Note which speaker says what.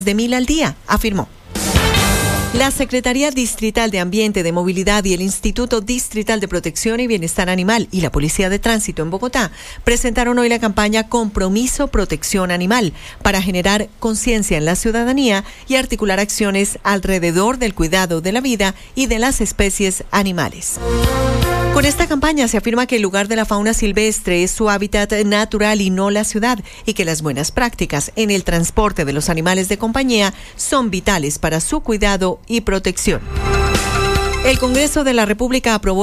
Speaker 1: de 1.000 al día, afirmó. La Secretaría Distrital de Ambiente, de Movilidad y el Instituto Distrital de Protección y Bienestar Animal y la Policía de Tránsito en Bogotá presentaron hoy la campaña Compromiso Protección Animal para generar conciencia en la ciudadanía y articular acciones alrededor del cuidado de la vida y de las especies animales. Con esta campaña se afirma que el lugar de la fauna silvestre es su hábitat natural y no la ciudad, y que las buenas prácticas en el transporte de los animales de compañía son vitales para su cuidado y protección. El Congreso de la República aprobó